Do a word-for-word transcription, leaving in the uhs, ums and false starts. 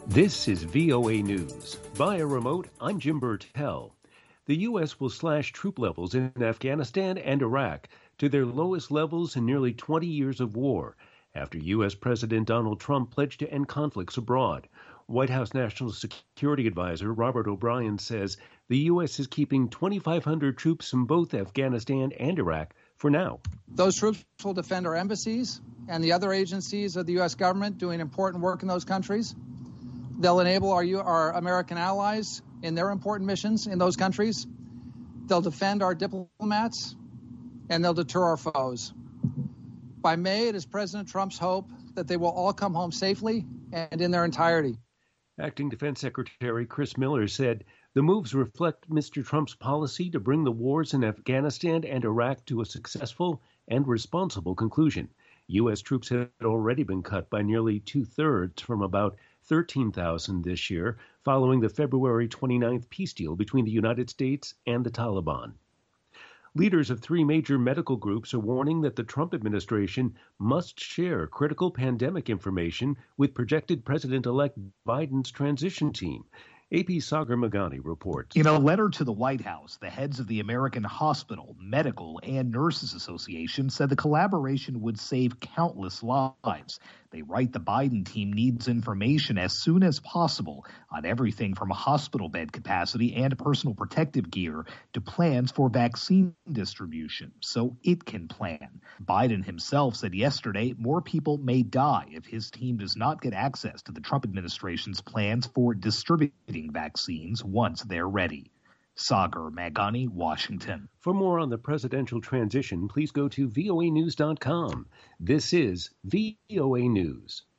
This is V O A News. Via remote, I'm Jim Burtell. The U S will slash troop levels in Afghanistan and Iraq to their lowest levels in nearly twenty years of war, after U S. President Donald Trump pledged to end conflicts abroad. White House National Security Advisor Robert O'Brien says the U S is keeping twenty-five hundred troops in both Afghanistan and Iraq for now. Those troops will defend our embassies and the other agencies of the U S government doing important work in those countries. They'll enable our, our American allies in their important missions in those countries. They'll defend our diplomats, and they'll deter our foes. By May, it is President Trump's hope that they will all come home safely and in their entirety. Acting Defense Secretary Chris Miller said the moves reflect Mister Trump's policy to bring the wars in Afghanistan and Iraq to a successful and responsible conclusion. U S troops had already been cut by nearly two-thirds from about thirteen thousand this year, following the February twenty-ninth peace deal between the United States and the Taliban. Leaders of three major medical groups are warning that the Trump administration must share critical pandemic information with projected President-elect Biden's transition team. A P Sagar Meghani reports. In a letter to the White House, the heads of the American Hospital, Medical, and Nurses Association said the collaboration would save countless lives. They write the Biden team needs information as soon as possible on everything from hospital bed capacity and personal protective gear to plans for vaccine distribution, so it can plan. Biden himself said yesterday more people may die if his team does not get access to the Trump administration's plans for distributing vaccines once they're ready. Sagar Meghani, Washington. For more on the presidential transition, please go to V O A news dot com. This is V O A News.